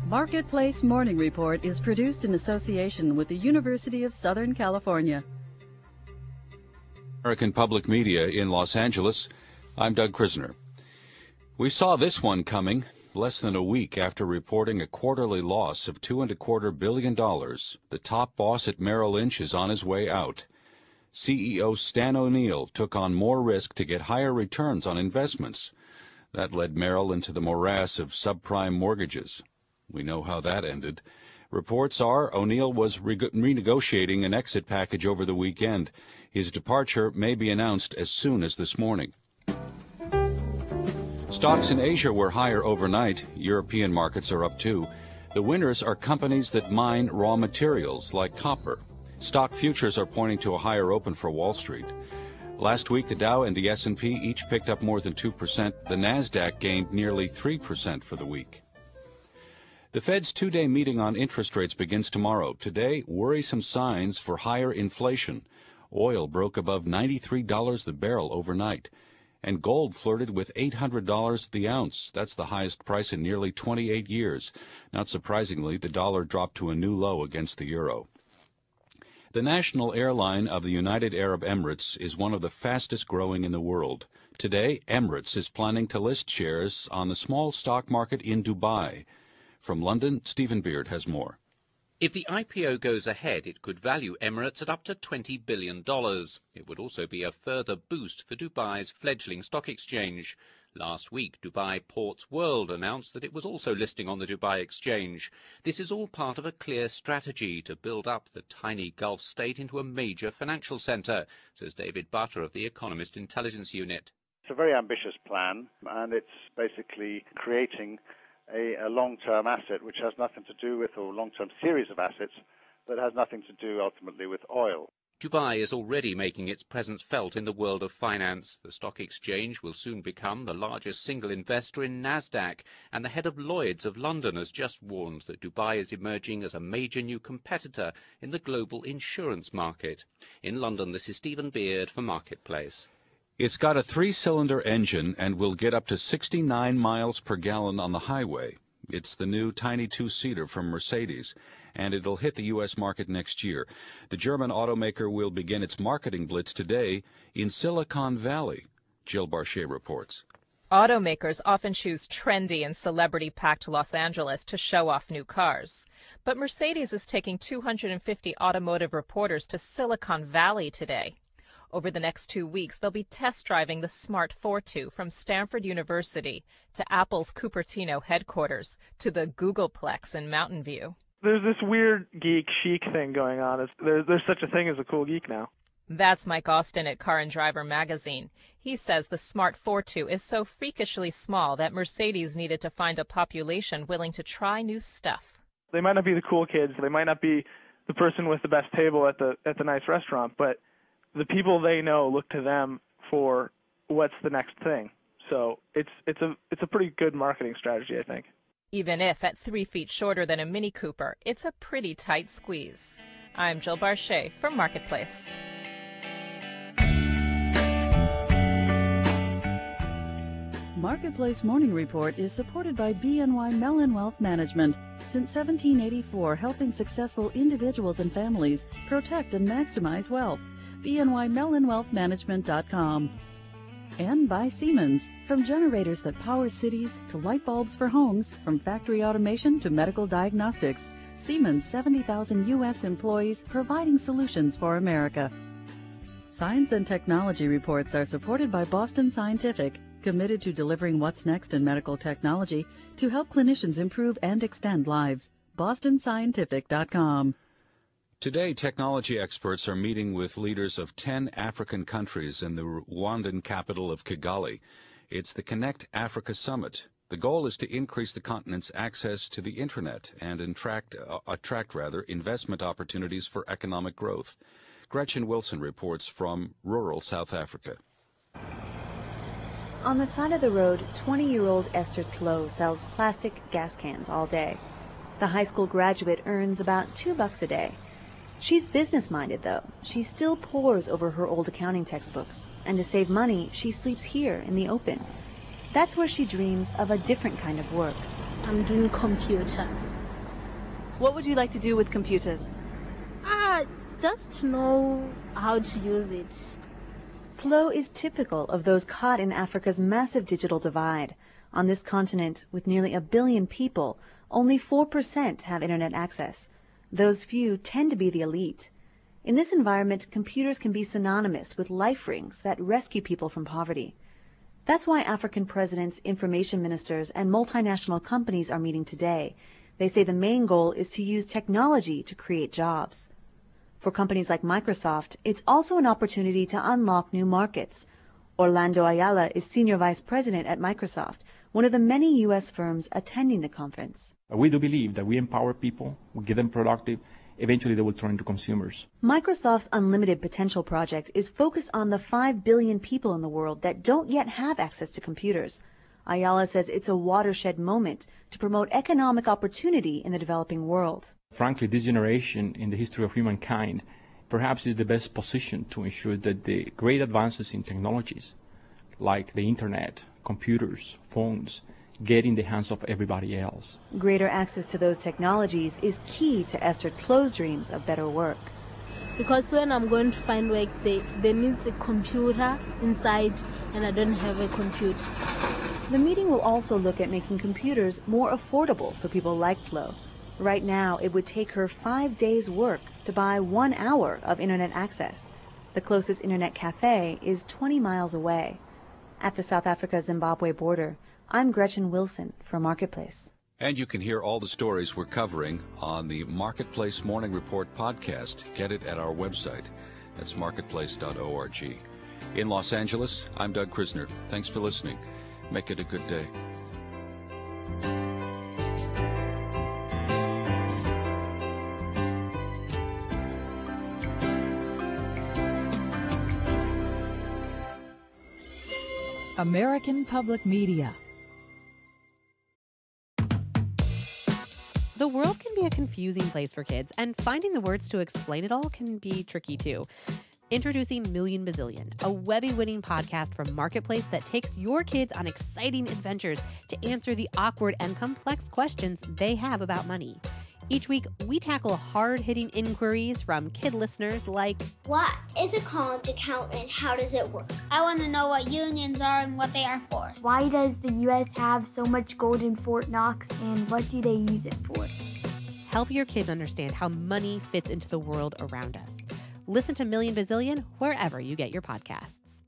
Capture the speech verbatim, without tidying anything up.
Marketplace Morning Report is produced in association with the University of Southern California. American Public Media in Los Angeles. I'm Doug Krisner. We saw this one coming less than a week after reporting a quarterly loss of two and a quarter billion dollars. The top boss at Merrill Lynch is on his way out. C E O Stan O'Neill took on more risk to get higher returns on investments. That led Merrill into the morass of subprime mortgages. We know how that ended. Reports are O'Neill was re- renegotiating an exit package over the weekend. His departure may be announced as soon as this morning. Stocks in Asia were higher overnight. European markets are up too. The winners are companies that mine raw materials like copper. Stock futures are pointing to a higher open for Wall Street. Last week, the Dow and the S and P each picked up more than two percent. The Nasdaq gained nearly three percent for the week. The Fed's two-day meeting on interest rates begins tomorrow. Today, worrisome signs for higher inflation. Oil broke above ninety-three dollars the barrel overnight. And gold flirted with eight hundred dollars the ounce. That's the highest price in nearly twenty-eight years. Not surprisingly, the dollar dropped to a new low against the euro. The national airline of the United Arab Emirates is one of the fastest growing in the world. Today, Emirates is planning to list shares on the small stock market in Dubai. From London, Stephen Beard has more. If the I P O goes ahead, it could value Emirates at up to twenty billion dollars. It would also be a further boost for Dubai's fledgling stock exchange. Last week, Dubai Ports World announced that it was also listing on the Dubai Exchange. This is all part of a clear strategy to build up the tiny Gulf state into a major financial centre, says David Butter of the Economist Intelligence Unit. It's a very ambitious plan, and it's basically creating A, a long-term asset which has nothing to do with, or long-term series of assets that has nothing to do ultimately with oil. Dubai is already making its presence felt in the world of finance. The stock exchange will soon become the largest single investor in Nasdaq, and the head of Lloyd's of London has just warned that Dubai is emerging as a major new competitor in the global insurance market. In London, this is Stephen Beard for Marketplace. It's got a three-cylinder engine and will get up to sixty-nine miles per gallon on the highway. It's the new tiny two-seater from Mercedes, and it'll hit the U S market next year. The German automaker will begin its marketing blitz today in Silicon Valley. Jill Barchet reports. Automakers often choose trendy and celebrity-packed Los Angeles to show off new cars. But Mercedes is taking two hundred fifty automotive reporters to Silicon Valley today. Over the next two weeks, they'll be test driving the Smart Fortwo from Stanford University to Apple's Cupertino headquarters to the Googleplex in Mountain View. There's this weird geek chic thing going on. It's, there's, there's such a thing as a cool geek now. That's Mike Austin at Car and Driver magazine. He says the Smart Fortwo is so freakishly small that Mercedes needed to find a population willing to try new stuff. They might not be the cool kids. They might not be the person with the best table at the at the nice restaurant, but the people they know look to them for what's the next thing. So it's it's a it's a pretty good marketing strategy, I think. Even if at three feet shorter than a Mini Cooper, it's a pretty tight squeeze. I'm Jill Barchet for Marketplace. Marketplace Morning Report is supported by B N Y Mellon Wealth Management. Since seventeen eighty-four, helping successful individuals and families protect and maximize wealth. B N Y Mellon Wealth Management dot com. And by Siemens. From generators that power cities to light bulbs for homes, from factory automation to medical diagnostics, Siemens' seventy thousand U S employees providing solutions for America. Science and technology reports are supported by Boston Scientific, committed to delivering what's next in medical technology to help clinicians improve and extend lives. Boston Scientific dot com. Today, technology experts are meeting with leaders of ten African countries in the Rwandan capital of Kigali. It's the Connect Africa Summit. The goal is to increase the continent's access to the Internet and attract, uh, attract rather, investment opportunities for economic growth. Gretchen Wilson reports from rural South Africa. On the side of the road, twenty-year-old Esther Tlo sells plastic gas cans all day. The high school graduate earns about two bucks a day. She's business-minded, though. She still pores over her old accounting textbooks, and to save money, she sleeps here in the open. That's where she dreams of a different kind of work. I'm doing computer. What would you like to do with computers? Ah, uh, just to know how to use it. Flo is typical of those caught in Africa's massive digital divide. On this continent, with nearly a billion people, only four percent have internet access. Those few tend to be the elite. In this environment, computers can be synonymous with life rings that rescue people from poverty. That's why African presidents, information ministers, and multinational companies are meeting today. They say the main goal is to use technology to create jobs. For companies like Microsoft, it's also an opportunity to unlock new markets. Orlando Ayala is Senior Vice President at Microsoft, one of the many U S firms attending the conference. We do believe that we empower people, we get them productive, eventually they will turn into consumers. Microsoft's Unlimited Potential project is focused on the five billion people in the world that don't yet have access to computers. Ayala says it's a watershed moment to promote economic opportunity in the developing world. Frankly, this generation in the history of humankind perhaps is the best position to ensure that the great advances in technologies like the internet, computers, phones, get in the hands of everybody else. Greater access to those technologies is key to Esther Tlo's dreams of better work. Because when I'm going to find work, they, there needs a computer inside, and I don't have a computer. The meeting will also look at making computers more affordable for people like Flo. Right now, it would take her five days' work to buy one hour of internet access. The closest internet cafe is twenty miles away. At the South Africa-Zimbabwe border, I'm Gretchen Wilson for Marketplace. And you can hear all the stories we're covering on the Marketplace Morning Report podcast. Get it at our website. That's marketplace dot org. In Los Angeles, I'm Doug Krisner. Thanks for listening. Make it a good day. American Public Media. The world can be a confusing place for kids, and finding the words to explain it all can be tricky too. Introducing Million Bazillion, a Webby-winning podcast from Marketplace that takes your kids on exciting adventures to answer the awkward and complex questions they have about money. Each week, we tackle hard-hitting inquiries from kid listeners like, what is a college account and how does it work? I want to know what unions are and what they are for. Why does the U S have so much gold in Fort Knox, and what do they use it for? Help your kids understand how money fits into the world around us. Listen to Million Bazillion wherever you get your podcasts.